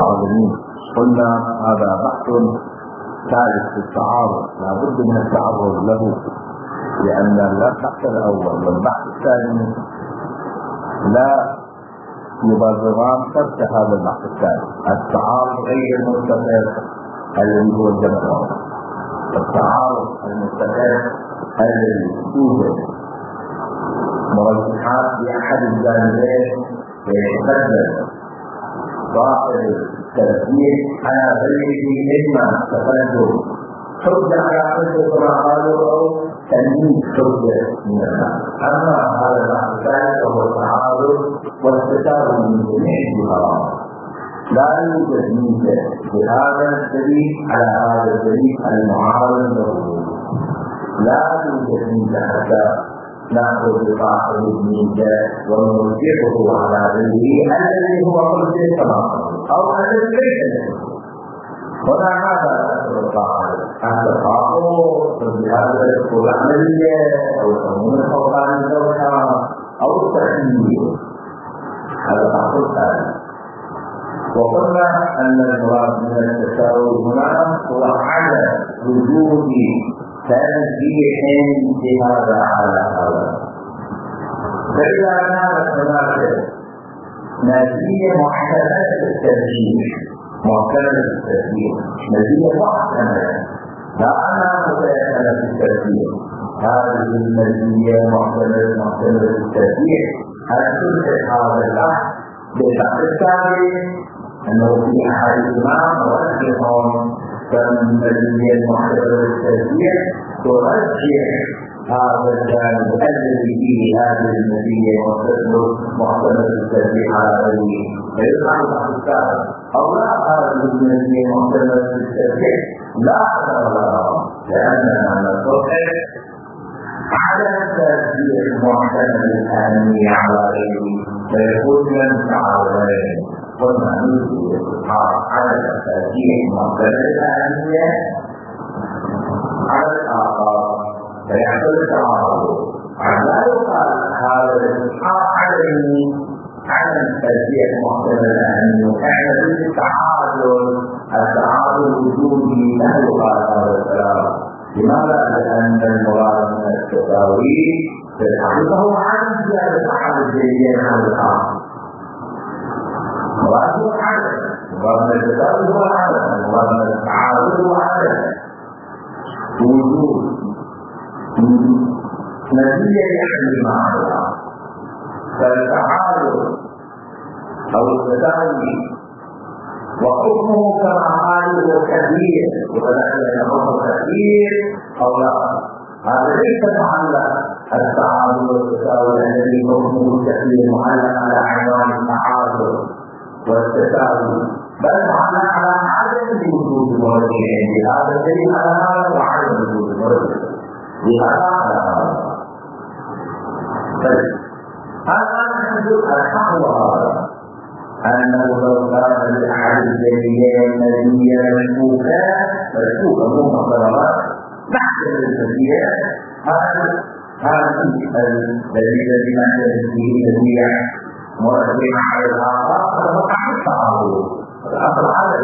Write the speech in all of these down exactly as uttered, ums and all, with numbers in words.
العالمين. قلنا هذا بحث ثالث في التعارض، لا بد من التعرض له، لأن البحث الأول والبحث الثاني لا يبرران ترك هذا البحث الثاني. التعارض غير المستقر الذي هو الجمع، التعارض المستقر الذي يوجد مرجحات لأحد الجانبين ويتقدم صاحب التركيز على غيره، إما تقدم حجة على حجة كما قالوا أو تنمية حجة من الناس. أما هذا البحث الثالث وهو التعارض والاستتابة من جميع الجهات، لا يوجد ميزة بهذا الدليل على هذا الدليل المعارض له، لا يوجد ميزة حتى نأخذ بصاحب الميزة ونرجعه على غيره الذي هو حجة التناقض أو الذي ليس له. هنا هذا التعارض، التعارض بهذا يكون عملية أو تكون الفوقان الزوجة أو التحميل، هذا تعرض ثاني. وقلنا أن المراد من التساوي هنا هو عدم وجود تنزيح بهذا على هذا. فإذا كانت هناك نتيجة محتملة التنزيح، محتملة التنزيح، نتيجة محتملة لا أنها متيقنة في التنزيح، هذه النتيجة محتملة محتملة التنزيح هل تلحق هذا البحث بالبحث الثاني أنه في أحد الإمام ورجحهم فالنتيجة المحتملة التنزيح ترجح هذا الجانب الذي فيه هذه النتيجة محتملة التنزيح على غيره فيطلع البحث الثاني. أو لا هذه النتيجة محتملة التنزيح لا ولا لأننا نصحح عدم تنزيح محتمل الأهمية على غيره فيكون من تعارضين. قلنا نريد إصحاح عدم تنزيح محتمل الأهمية على الآخر فيحصل التعارض. لا يقال هذا الإصحاح عدم عدم تنزيح محتمل الأهمية احنا في التعارض، التعارض الوجودي لا يقال هذا الكلام. لماذا؟ لأن المراد من التساوي في الحقيقة هو عدم زيادة أحد الجيدين عن الآخر. المراد هو عدم، المراد من التساوي هو عدم، المراد من التعارض هو عدم وجود نتيجة يحمل معها. فالتعارض أو التساوي وحكمه كما قالوا كثير ولكن يحكم كثير أو لا، هذا ليس معلق التعارض والتساوي الذي حكمه كثير معلق على عنوان التعارض والتساوي، بل معلق على عدم وجود مرجعين بهذا الدليل على هذا وعدم وجود مرجع بهذا على هذا. طيب هذا نحن الحق هذا أنه لو كان لأحد الجليين نبيا مشكوكا مشكوكا مو مقررات نحن الجليين هذا الدليل الذي نحن فيه نبيا مرجع على الآخر هذا وقع التعارض. الأصل عدم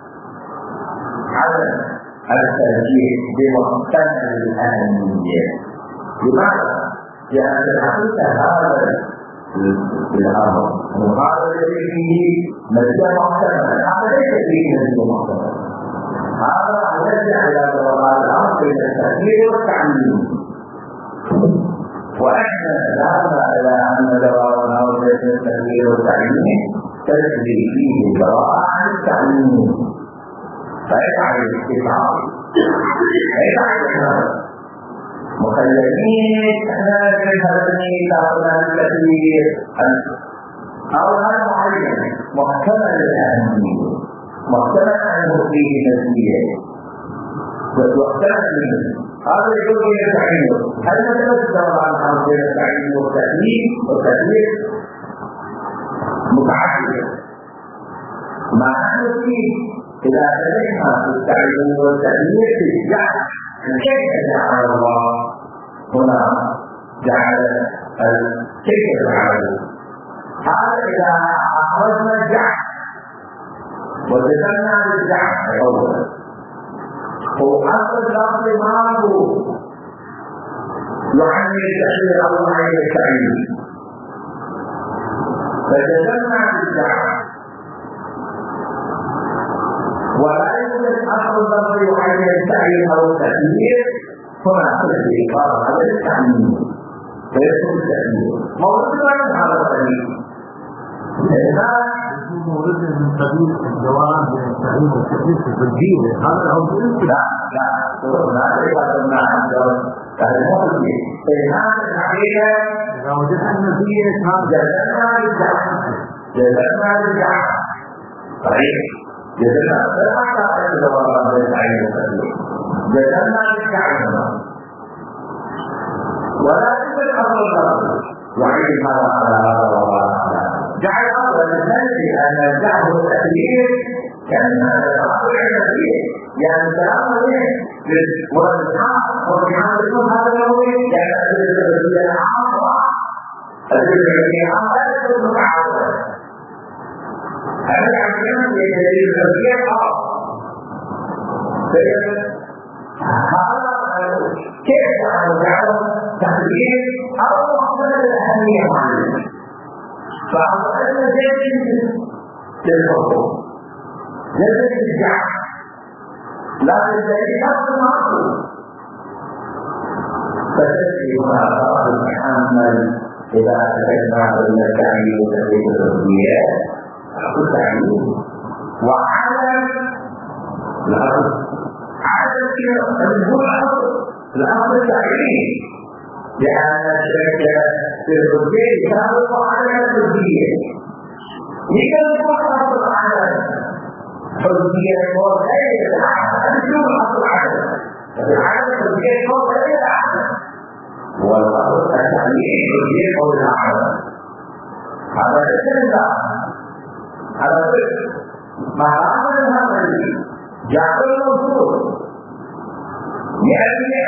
عدم الترجيح بمحتمل الأهمية. لماذا؟ لأن الحقيقة هذا الأمر وهذا الذي فيه نتيجة محتملة، هذا ليس فيه نتيجة محتملة. هذا يرجع إلى ضربات الأمر بين التأثير والتعليم، وإحنا ذهبنا إلى أن ضربات الأمر بين التأثير والتعليم تجري فيه البراءة عن التعليم، فيجعل الاستفعال فيجعل الإحراج مخلفين احنا كذبني تعالى الكثير او هذا معين محتمل الأهمية، محتمل أنه فيه نسبية ومحتمل منه هذا يقول لي التعليم. هل نتنزل عن هذا التعليم والتأليف والتأليف متعددة مع أنه فيه إذا تلقى في التعليم والتأليف الجعل كيف جعل الله هنا جعل كيف جعل هذا إذا أخرجنا الجعل وتجنى بالجعل أولا وأصل الأرض معه يحمل التأثير الله يستعين فتجنى بالجعل ولا يوجد أصل الأرض يحمل التأثير أو التأثير هنا أصل الإقرار على التعميم فيكون التأثير موضوع هذا التأثير مورد من قبيل الجواب من التعليم والتدريس في الدين هذا هو لا لا لا تقدم مع الجواب الموضوع في هذا الحقيقة إذا وجدنا النتيجة جلسنا بالجعل جلسنا بالجعل صحيح جلسنا فلا الجواب من التعليم والتدريس جلسنا بالجعل ولا يوجد أمر الله وعيد هذا على هذا وهذا على جعل أفضل الناس أن جعل التأثير كان الأمر التأثير يعني التأمل والإسحاق والإسحاق يكون هذا الأمر يعني التأثير العامة التأثير العامة لا يكون متعاوضا هذا الأحيان يجري التأثير خاص هذا كيف جعل تأثير أو مقصد الأهمية معلومة فأصبحنا جيد للحكم جيد للجعل لكن الجيد أصل معقول فتجري هنا فرق المحمل إذا أتكلم بين التعليم وتدريب الرسميات أقول تعليم وعدم الأصل عدم الجمهور الأصل الأصل التعليم لأن الشركة في الرجال كانت على الحرية إذا كانت على الحرية وغير العمل شو الأصل عدم العدم الحرية وغير العمل والأصل التعليم الحرية وغير العمل هذا الشيء هذا الشيء مع العمل العمل جعل الموضوع يعني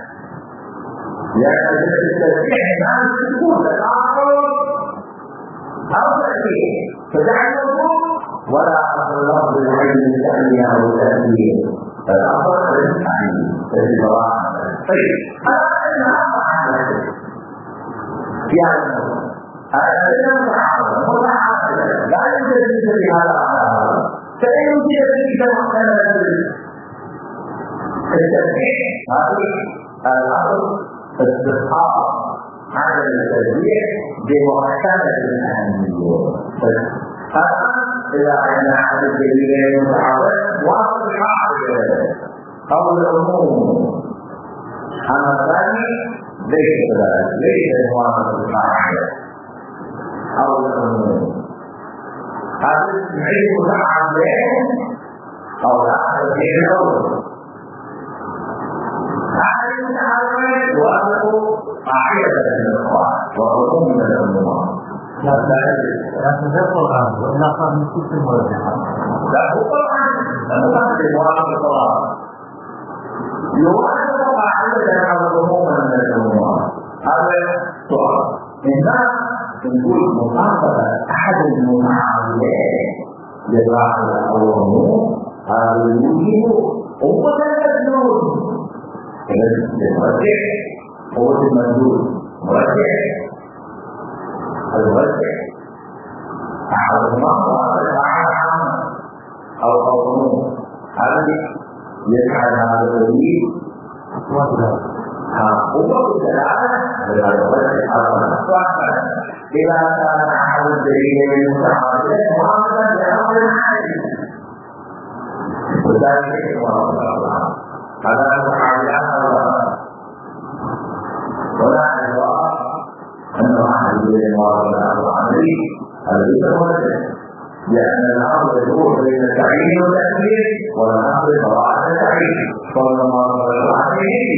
يعني التسبيح مع السكون الآخر أو تأثير فجعل الوضوء ولا أصل لفظ العلم التأمية أو التأثير فالأصل للتعليم فالجواب طيب هذا أن أصبح على ذلك يعني هذا متعارض متعارض لا يوجد مثل هذا فإن وجد في كلام التسبيح هذه الأصل استصحاب على التسبيح بمحكمة الأهمية هذا إذا كان أحد الدليلين متعارض واصل الحاجة أو العموم أما الثاني ليس كذلك ليس موافق الحاجة أو العموم هذا العلم متعارضين أو الآخر غير الأول وأنه قاعدة من الإخوان وعلوم من الأمور لا تذكر الآن وإلا صار من كل المرجحات لا هو طبعا المرجح يوافق الصواب يوافق قاعدة علوم من الأمور هذا سؤال إذا نقول مخاطبة أحد المعاملات للراحل أو العموم هذا يوجب قوة التجنون المرجع هو المندوب مرجع المرجع أحد المنطقة العامة أو العموم هذا يجعل هذا الدليل قوة الدلالة على المرجع أصلا إذا كان أحد الدليلين متعارضين معاملة لأمر عادي وذلك هو الله هذا المحاولات الله ولا الجواب أن أحد المواطنات عليه الذي تولد لأن الأمر يدور بين التعيين والتأثير والأمر براءة التعيين والمواطنة عليه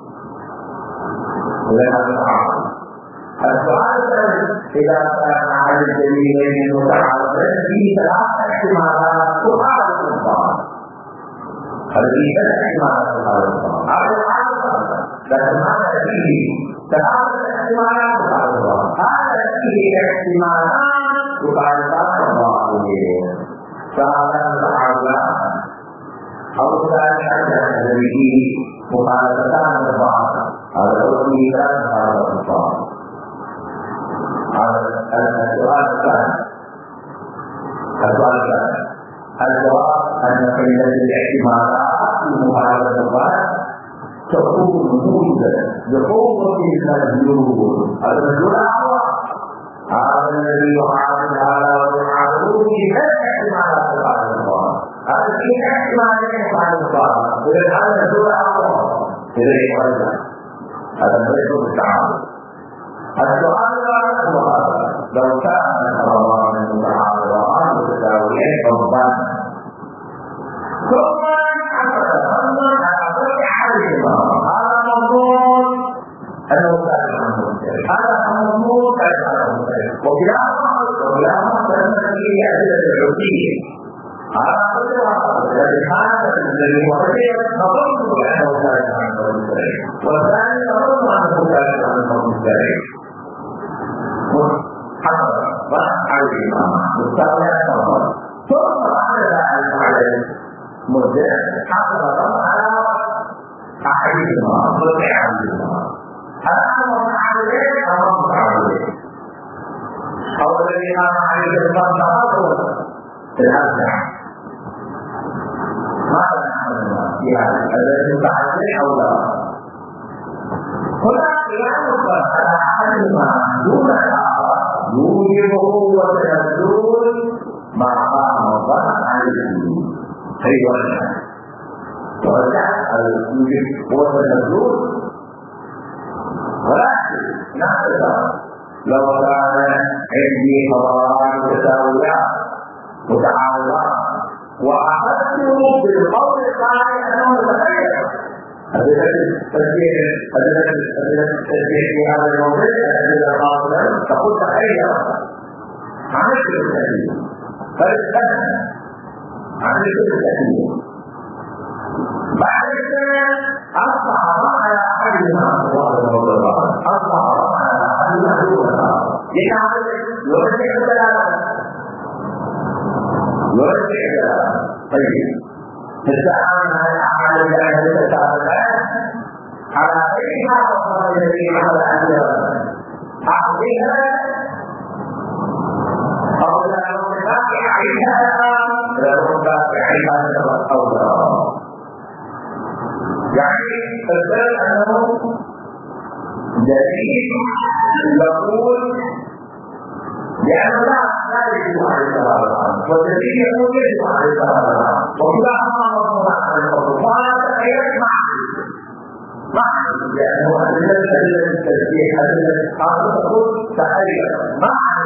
لهذا الأمر السؤال الثاني إذا كان أحد الدليلين متعارضين في ثلاث احتمالات تخالف البعض الذي لا احتمال تخالف البعض هذا الحال لكن هذا فيه ثلاثة احتمالات تخالف البعض هذا فيه احتمالات تخالفان البعض فهذا الحالة أو ذلك الذي مخالفتان البعض هذا الوسيلة هذا البعض. هذا السؤال الثاني السؤال الثاني الجواب أن قيمة الاحتمالات في مخالفة البعض تكون موجودة بقوة المدلول. المدلول الأول هذا الذي يحاول هذا ويحاول في احتمالات البعض. هذا في احتمالين بعد الصلاة. إذا هذا الدور أقوى إذا يوزع هذا ليس بالتعامل. السؤال الآن هو هذا: لو كان رمضان متعارضان متساويين ربان ثم حصل أمر على كل أحدهما، هذا مضمون أنه كان مختلف، هذا مضمون كان مختلف، وكلاهما وكلاهما تم فيه أدلة العقلية. هذا الذي كان الذي وجد نظرت أنه كان مختلف، والثاني نظرت أنه كان مختلف. حصل عليهما مستوى النظر، ثم بعد ذلك على مدة حصل على أحدهما وقع عليهما. هذا متعلق أو متعلق أو الذي كان عليه الفرق في الأرجح. ماذا نعمل في هذا الذي متعلق أو لا؟ هنا قيامك على أحدهما دون الآخر يوجب قوة النزول مع رمضان عليه خير ورجع يوجب قوة النزول. ولكن نحن لو كان عندي قضاء متساويات متعارضات وأخذت بالقول الصحيح أنه متغير، أدلة التسجيل أدلة التسجيل في هذا الموضوع أدلة قاصرة تقول تغير عملت التسجيل فاستثنى عملت التسجيل. بعد ذلك أصبح على أحدهما أصبح على أحدهما دون الآخر. لأن يرجع الدلالة يرجع الدلالة. طيب تتعامل على أعمال الجاهل تتعاملان على أيها وصل الذي على أنها أعطيها أو لا نطبق عليها لا نطبق عليها الأولى. يعني تقول أنه دليل يقول لأنه لا لا يجب على الصلاة، والدليل يقول يجب على الصلاة، وكلاهما مضمون على الفضل، وهذا تغير معه معه لأنه أدلة التسبيح أدلة هذا تقول تغير معه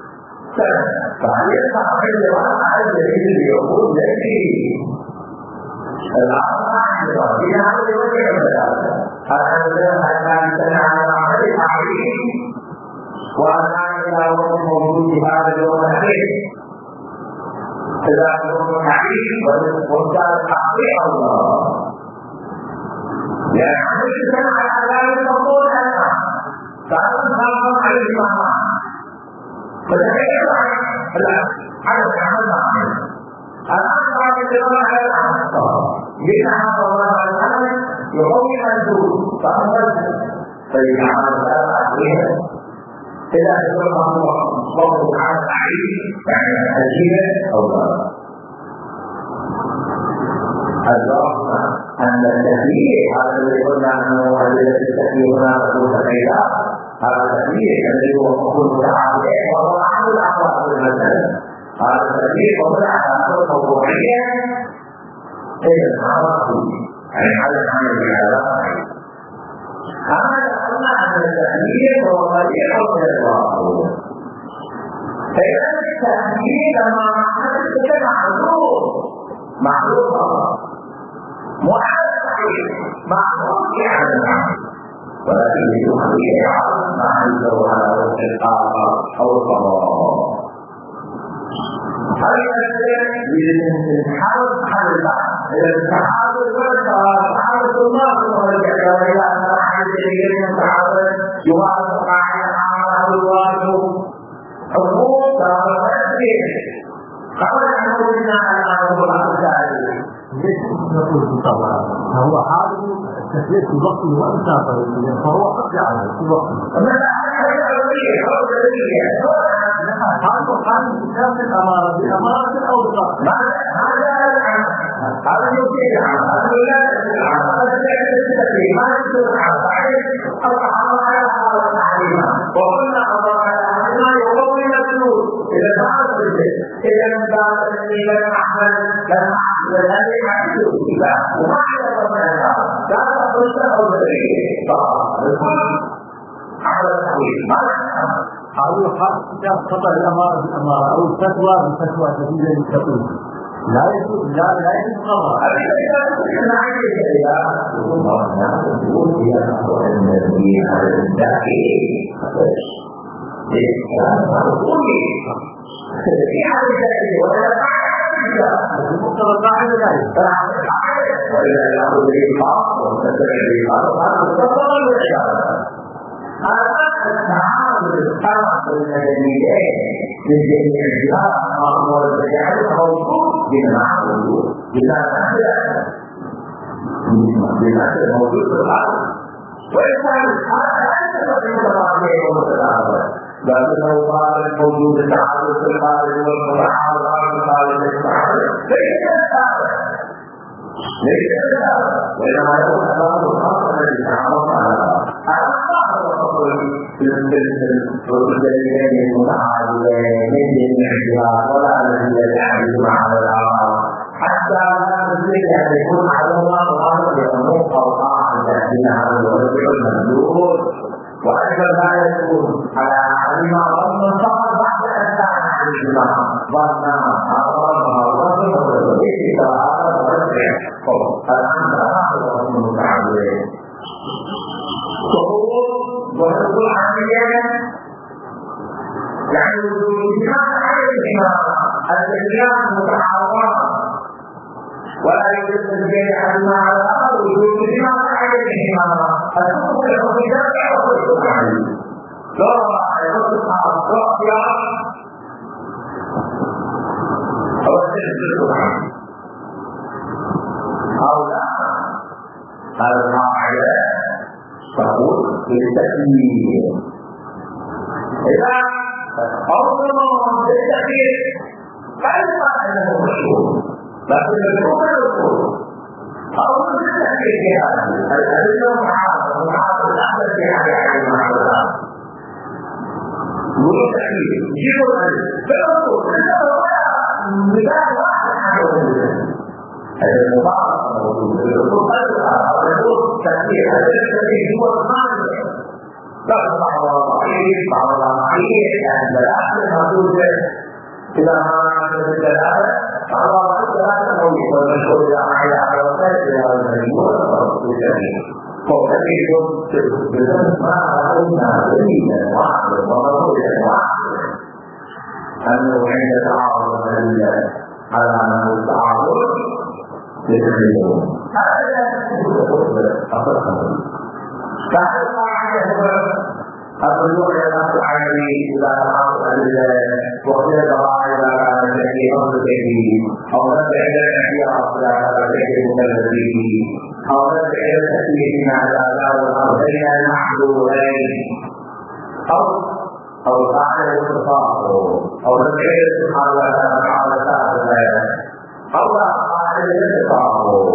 فهي تغير على الدليل يقول دليل الأربعة في هذا الوجه الثلاثة. هذا كان سمعنا عليه عليه وأنا إلى وقت موجود في هذا اليوم الأخير. إذا كنت عليه وكان عليه الله يعني عليه سمع الأذان تقول أنا كان خاصا عليه معه فتغير عليه على العمل معه. الآن بعد اليوم على العمل بناء الله على العمل يقوي منزول فأمرت فإذا عمل عليه إذا يكون الله تعالى عليه يعني أجيبه أو لا. الجواب أن التكليف هذا الذي قلنا أنه أدلة التكليف هنا تكون تغييرا، هذا التكليف الذي هو مفهوم متعارض وهو أحد الأقوال في المسألة. هذا التكليف وهو أحد موضوعية إذا عرفوا يعني على العمل بهذا. هذا قلنا أن التكليف هو طريق الواقع. فإذا التكليف لما حدث معروف معروف مؤثر معروف عن العمل، ولكن يخلي يعرف ما عنده على وجه الآخر أو القضاء. هذه الأشياء يحاول حل البحث. إذا تحاول الفرصة تحاول الله ورجع إلى أن أحد الذين تعاون يوافق على الواجب حقوق ومسؤولية قبل أن قلنا أنه الأفضل ليش نقول بالطبع هو حاله التكليف في وقته وأنت فهو قد على في وقته حاله حال كتاب الأمارة بأمارة أو بقصد هذا يوجد هذا لا هذا لا ما يصير الله على هذا التعليم وقلنا الله على ما يقوي المسلول إذا تعرف إذا لم تعرف إذا لم أحمل لم أحمل لم يحدث إذا وما يقوم هذا لا تقول أو ذلك فالكل على التعليم ما هذا حال كتاب خطأ الأمارة بالأمارة أو الفتوى بالفتوى جديدة للتقويم لا يجوز لا لا يجوز قضاء. هذا إذا كنا عايزين إذا الله يقول يا أخوان الذين الداخلين الإسلام الرسولي في هذا الداخل ولا المقتضى القاعدة ذلك. وإذا يأخذ الإنفاق وتتبع الإنفاق هذا التفضل والإشارة. هذا التعامل الخاص بالمدنيين من جميع الجهات أمر البيان موجود بمعنى الوجود بمعنى بمعنى موجود في الأرض وإذا هذا أنت تقول الله ومتعالى لكنه قال موجود التعارض في الخارج والمتعارض على الخارج والمتعارض ليس الخارج ليس الخارج وإنما يكون الله الخاص الذي تعرض على الدليلين المتعارضين من جميع الجهات ولا الذي يتعامل مع الآخر حتى لا نزيد أن يكون على الله الأمر يكون قطعا تأتين على الوجه المندوب وأيضا لا يكون على أحدهما ظن فقط بعد أن كان عليهما ظنا أقربها الظن والذي تعالى ورجع فالأمر هذا المتعارضين وحصول عمليا يعني وجودهما عليهما الأشياء متحررة ولا يوجد الجميع أحدهما على الآخر وجودهما عليهما الحكم الحكم والحكم عليه لا يصح الرأي أو التشدد أو لا هذا القاعدة تقول بالتكليف إذا أوصلوا بالتكليف فليس أنه مشهور لكن الحكم الرسول أوصل بالتكليف هذا الأدلة محاضرة محاضرة الأحدث في حياة المحاضرة يقول التكليف يجيبوا الأدلة فالرسول مثال واحد حاجة هذا المبارك موجود الرسول الرسول تكليف هذا التكليف هو المعنى لا بعض الضعيف بعض الضعيف يعني بالعكس الموجود إذا ما عندنا الثلاثة بعض الثلاثة موجود والمشهور إذا عايز على وسائل إلى المجموع والتكليف فالتكليف بالذات ما رأينا دليلا واحد ومرضيا واحد أنه عند تعارض على أنه التعارض يتخيلون هذا أفضل فهذا القاعدة الرجوع إلى نفس العالمي إذا تعرض وقيل القاعدة على شكل أمر كبير أو نبدأ إلى الأشياء أصلا على شكل مكلفين أو نبدأ إلى التكليف مع الآثار والأرضين المحظورين أو أو القاعدة الاتفاق أو نبدأ إلى سبحانه وتعالى أو قاعدة الاتفاق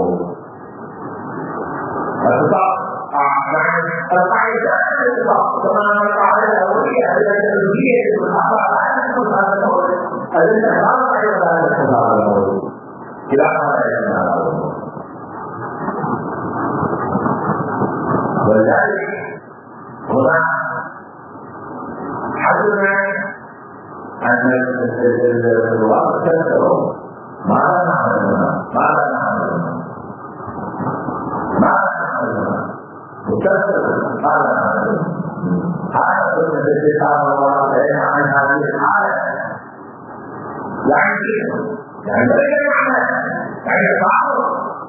الاتفاق القاعدة الاتفاق كما القاعدة الأولية التي تجيء بالأخبار عن الاتفاق الأولي التي تحرق إلى الاتفاق الأولي إلى هذا الاتفاق الأولي ولذلك هنا حدثنا أن الواقع تذكره ماذا نعملنا ماذا نعملنا ماذا نعملنا مكسر ماذا نعملنا هذا هو الذي قال الله تعالى عن هذه الحالة يعني يعني بين المعنى يعني تعارض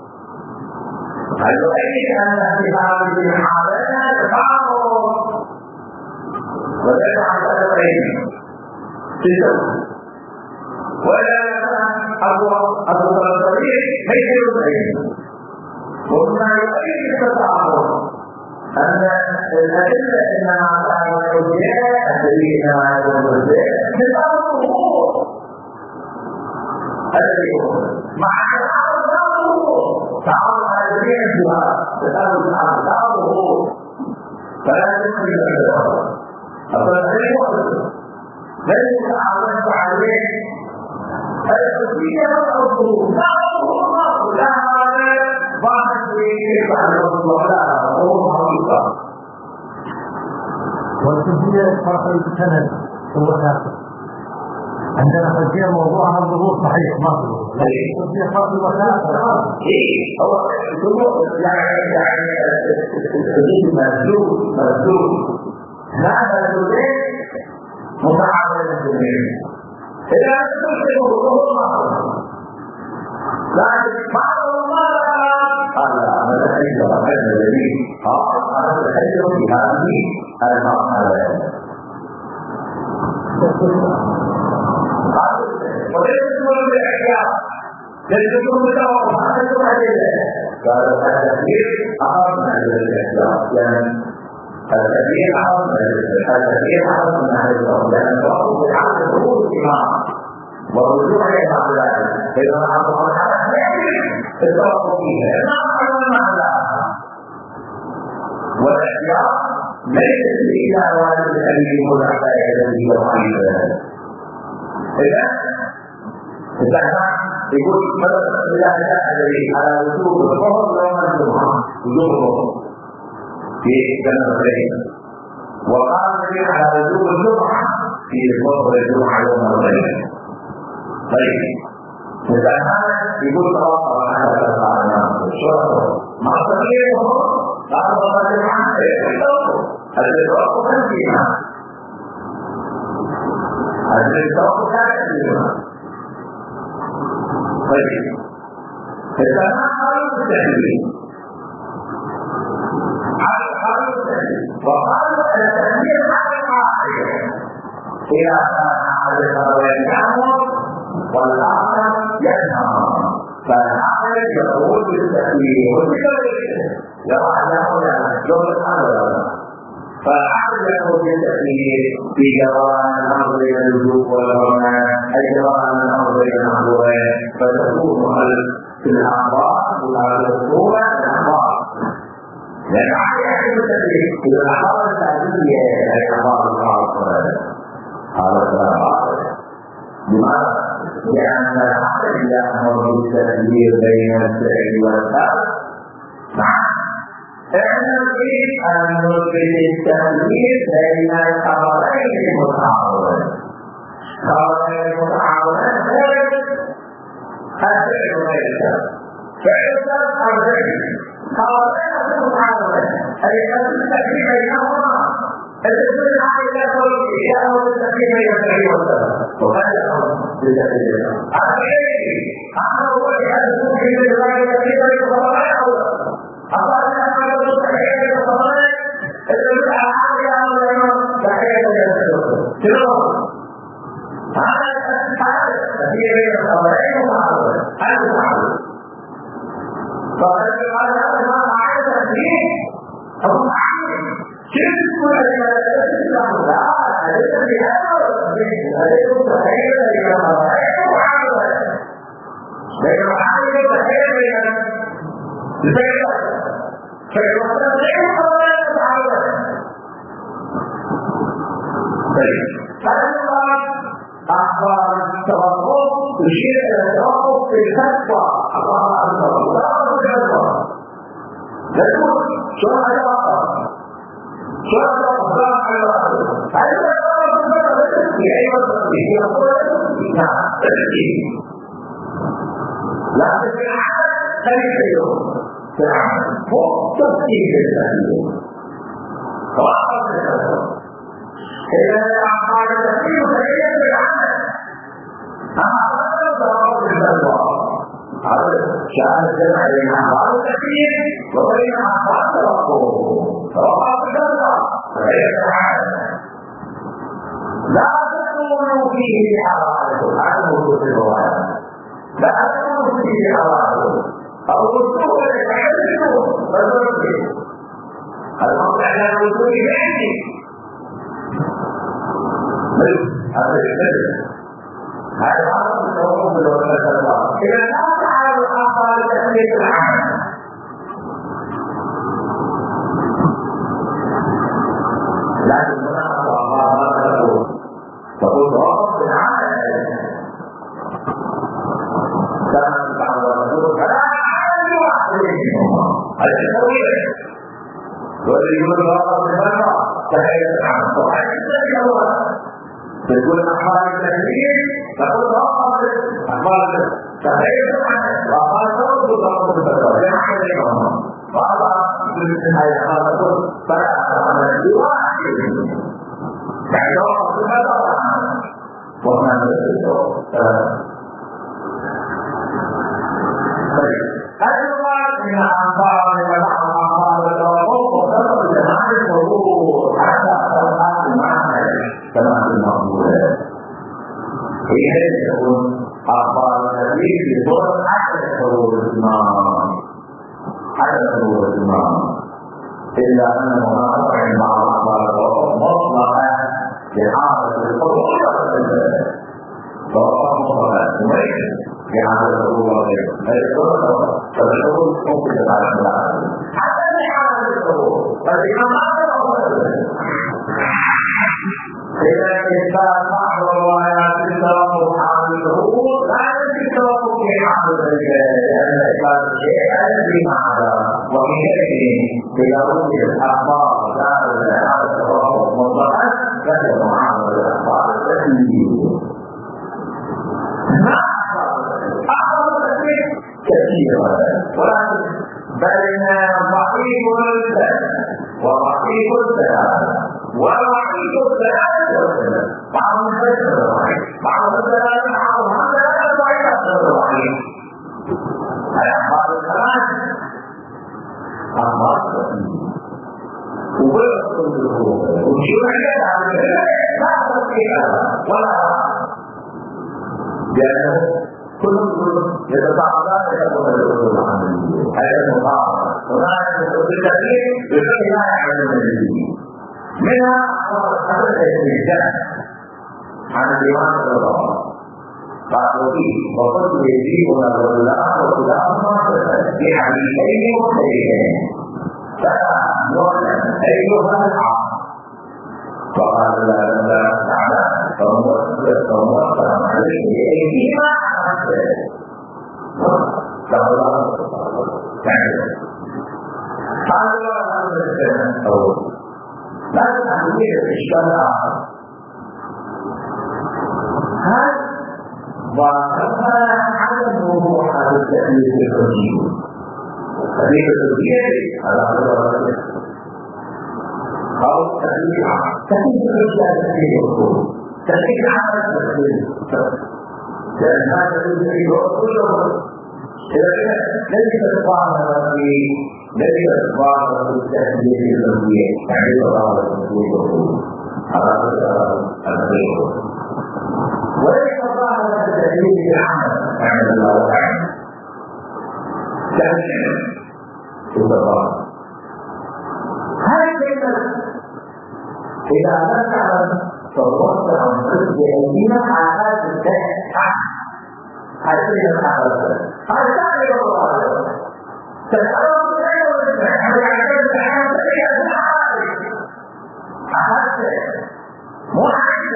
هل يؤيد أن في هذه الحالة تعارض وتجعل الأمرين في الزوج ولا أبو أبو الطريق ليس يدعي وما يؤيد التعارض أن الأدلة إنما كانت الأولياء الذي إنما يكون الأولياء من الظهور الذي هو مع التعارض لا ظهور تعارض على جميع الجهات تتعارض تعارض لا ظهور فلا يمكن أن يتعارض الطريق ليس تعارض عليه الأولياء والظهور لا ظهور لا بعد كيف على الوضع هو حقيقة والتنفيذ فرق السند هو ثابت عندنا خلفية موضوعها الظهور صحيح ما في خلفية فرق الوثائق هو يعني يعني الحديث مردود مردود هذا الحديث متعامل بالجميع إذا تنفذ الظهور لكن بعض الله قال أنا الحديث وقال الذي قال أنا الحديث في هذه المرحلة وليس يقول بالإحياء ليس يقول بالتوقف هذا يقول عليه قال التكبير أعظم من الإحياء يعني التكبير أعظم من الإحياء التكبير أعظم من الإحياء لأن التوقف بالعقل ظهور الإمام والرجوع إلى الله إذا أعظم الحدث التوقف فيها ما أعظم المعنى والإحياء ليس إلا والد الذي هو الأحياء الذي يضعيه إذا إذا يقول مثلا إذا جاء الذي على وجوب الظهر يوم الجمعة وجوب الظهر في جنة الليل وقال الذي على وجوب الجمعة في ظهر الجمعة يوم الليل طيب إذا هذا يقول توقف على هذا الشرط مع تغيير الظهر قال الله الجمعة التوقف فيها التوقف فيها طيب إذا حرم التحليل حرم التحليل وقالوا أن التحليل على العاقل إذا كان أحد الأمرين يأمر والآخر ينهى فالعاقل يقول بالتحليل والتحليل لو أنه لو الأمر فالعقل يقول بالتأثير في جرائم الأمر بين الوجوب والغرمان أي جرائم الأمر بين الأمرين فتكون في الأخبار وهذا الصورة الأخبار لأن العقل يحكم بالتأثير إذا الأخبار التعليمية هي الأخبار الخاصة هذا الأخبار لماذا؟ لأن العقل يأمر بالتأثير بين الفعل والفعل نعم اعلم فيه أن نثبت التمييز بين الخبرين المتعارضين خبرين المتعارضين غير الفعل غير الفعل فعل الفعل خبرين المتعارضين أي أن التكليف بينهما التكليف على قوله يأمر بالتكليف بين الفعل والفعل وهذا الأمر بالتكليف الفعل أمر بأن تكليف بين التكليف بين الخبرين أو أقول أن هذا التحية للصلاة الذي أعاد أمرنا تحية للصلاة كلهم هذا التحية التي بين الخبرين ومعروضين هذا معروض فقد قال هذا ما أعاد فيه أو معروض كيف تكون الإسلام لا ليس بهذا ليس تحية للخبرين ومعروضين لكن معروض تحية للصلاة فالوصف غير قولا تعالى طيب فلما أخبار التوقف يشير إلى التوقف في الفتوى أخبار التوقف لا أخبار الفتوى يقول شو التوقف شو التوقف هل التوقف في أي وقت يقول نعم لكن في العالم ليس يوم فعلا فوق تفكير التحليل فوقف التحليل إذا أعطى التحليل فهي بالعمل أما أعطى ضرورة الفتوى هذا شأن الجمع بين أعطى التحليل وبين أعطى التوقف فوقف الفتوى فهي بالعمل لا تكونوا فيه بحرارة هذا موجود في الرواية لا أقول فيه حرام أو الوصول يتحدثون فضربه الموضع على الوصول بعينه هذا الشيء هذا أمر التوحيد والولاء الله إذا لا تعالى الآخر تأثير العمل لكن هنا الله ما تقول تقول رب العالمين كما تعالى الرسول فلا أحد يعصيهم هذا التوحيد والذي يقول الله سبحانه تحية العمل وحيث الله تقول أحوال التكليف تقول رب أحوال تحية العمل وأحوال رب الله سبحانه جمع وهذا يمكن أن يحصل فلا أحد يعصيهم يعني الله سبحانه وما أيضا من أنصار لبعض أنصار الوقوف وسبب جماعة الحضور حتى تلقى المعنى كما في المقبول حين يكون أخبار النبي بضر حتى حضور الإمام حتى حضور الإمام إلا أنه نقطع بعض أخبار الوقوف مطلقا لحاضر الحضور فهو مطلقا مميز في هذا الحضور والغير فالحضور ممكن على الحضور حتى في هذا الحضور فالإمام إذا كان بعض الروايات التوقف عن الحضور لا يمكن التوقف في حال الرجال لأن إثبات الشيء يجري معنا ومن يجري إذا وجد الأخبار دالة على التوقف مطلقا فهي معاملة الأخبار التي كثيرا ولكن بين ضعيف الثلاث وضعيف الثلاث وضعيف الثلاث والثلاث بعض الثلاث الضعيف بعض الثلاث بعض الثلاث ضعيف الضعيف الأخبار الثلاث أخبار وشرعية لا تستطيع ولا لأنه كلهم كلهم يتفاعلان يقول الرسول عن النبي هذا المفاعلة وذلك بالتأكيد بشيء لا يعلم النبي منها أخبار الرجال عن الإمام صلى الله عليه وسلم قالوا فيه وقد يجيبنا الولاء وكلاهما في حديثين مختلفين فلا نعلم أيها العاصر فقال الله تعالى فهو السلام عليه أيديما قال الله قال الله هذا الكلام الأول لا تحديد الإشكال الآخر هل وكما عدم وضوح هذا التأليف الرجيم التأليف الرجيم على هذا أو تأليف تأليف الرجال تأليف الرجل تأليف عمل تأليف لأن هذا الذي يقول إذا ليس الظاهر في ليس الظاهر في التأليف الرجيم تأليف الظاهر في الرجل على الرجل وليس الظاهر في التأليف العمل عمل الله تعالى تأليف في الظاهر هذا كلمة إذا لم تعلم فالوصف عن قسم أيدينا على هذا التحت هذا كلمة تعلم هذا تعلم الله تتعلم العلم والإسلام هذا يعتمد على تأليف الحالي أحد محد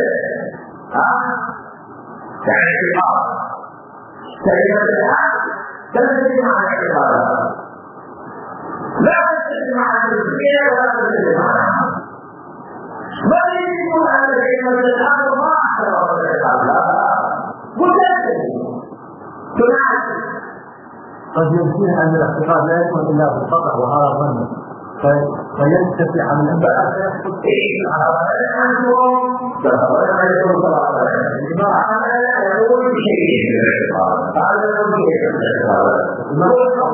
تعرف الأرض كلمة الحق تنتهي مع الاعتبار لا تنتهي مع التسبيح ولا تنتهي مع الحق بل يجب أن كلمة الحق ما اعتبر الإعتبار متنتهي تنعكس قد يمكن أن الاعتقاد لا يكون إلا بالخطأ وهذا ظن فينتفع من البعض فيحصل إيه على أنهم فهذا يكون طبعا ما أنا أقول شيء هذا يقول شيء ما هو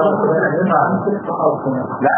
لا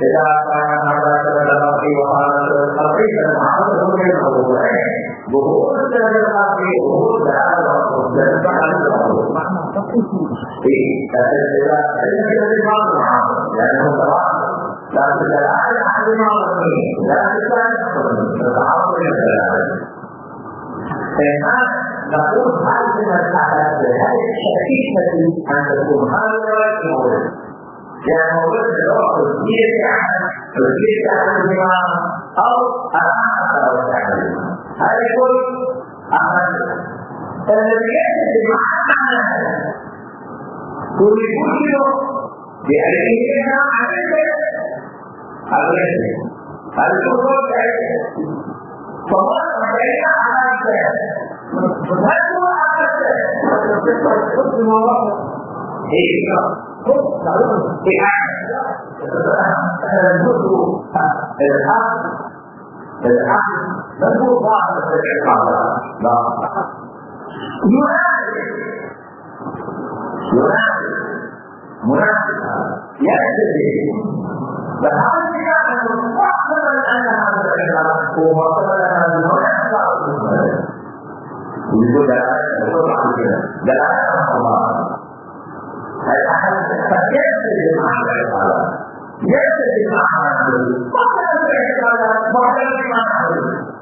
إذا كان هذا كالأرض وهذا كالأرض فالمعارض من الأولين ظهور الأرض ظهور هذا الأرض فعل الأرض إيه إذا كان الإمام المعارض لأنه تراث لكن الآن أحد المعارضين لا تتعلم تتعرض إلى الآن فإنما نقول هذه المسألة هذه الشكيكة أن تكون هذا المورد يعني مورد الأرض تسجيل عن تسجيل عن الإمام أو الآخر والتعليم هذا يقول أحد الذي يجب معنا كل كل بأليها عليك عليك هذا الأمور عليك فما عليك عليك هل هو عليك خذ المواقع إيه خذ تعلم الجزء الحق الحق بل هو ضاعف الحق لا يعاني يعاني مناسب يأتي فهذا يعني مستقبلا أن هذا الكلام هو مستقبلا أن هذا يقول لا لا لا الله الأحد فيأتي بمعنى الحالة يأتي بمعنى وقال الحالة وقال بمعنى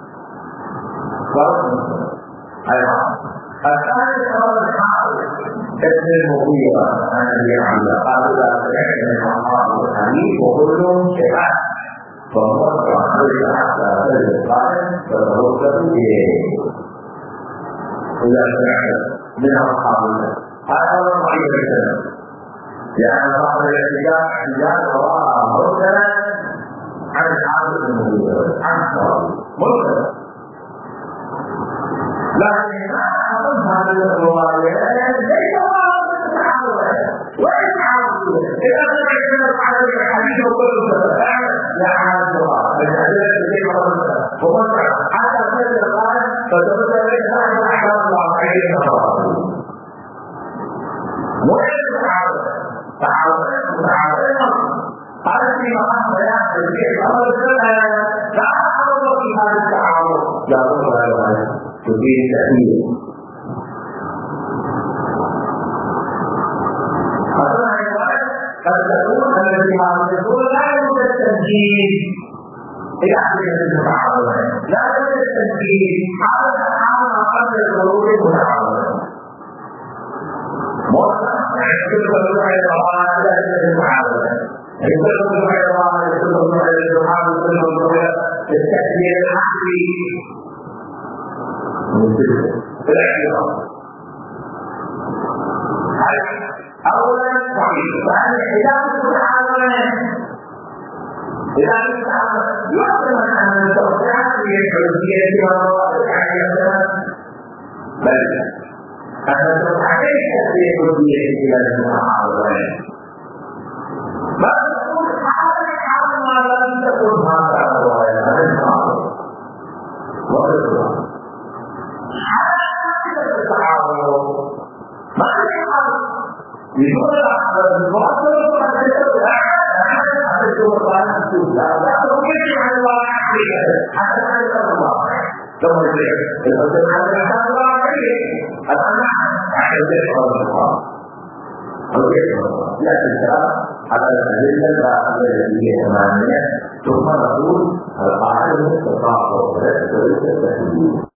أيضا الثالث هو الحال ابن المغيرة عن أبي عبد قال لا تدعي من الله الحميد وكلهم شفاء فوقع عليه حتى بلد القائم فتوكل إليه إذا سمعت من أصحاب الله هذا هو ضعيف الكلام لأن بعض الاحتجاج احتجاج وراء مرسلا عن الحافظ المغيرة عن الصواب مرسلا لكن ما أظن هذه الروايات ليس واضح تعالى وإن تعالى إذا سمعت من الحديث الحديث وكله فعلا لا عاد الله فالحديث الذي قرأته ومسع حتى سيد القائم فتبدأ ليس عن أحد الله عليه وسلم وإن تعالى تعالى تعالى هذا فيما أمر يحصل في أمر السنة لا أحد في هذا التعارض لا أحد تبين تأثير أصلا عبارة قد تكون الذي يقول لا يوجد التسجيل إلى أحد المتعارض لا يوجد التسجيل على التعارض قبل الخروج المتعارض موضع يقول الرجوع إلى الله لا يوجد المتعارض يقول الرجوع إلى الله يقول الرجوع إلى المتعارض يقول الرجوع إلى التسجيل العقلي أولا صحيح فهل الحجاب المتعاونة إذا المتعاونة يعلم أن التوسعات في الحلوية والروابط الحالية بل أن التوسعات في الحلوية إلى المتعاونة ما تقول حاول حاول ما لم تكن هذا الرواية هذا المعروف وغيره ما يحصل يقول الواصل والكتاب هذا هو القرآن لا لا تقول عن الله حتى عن الله ثم يقول هذا عن الله الآن أحد الله لكن على الأدلة التي هي ثمانية ثم نقول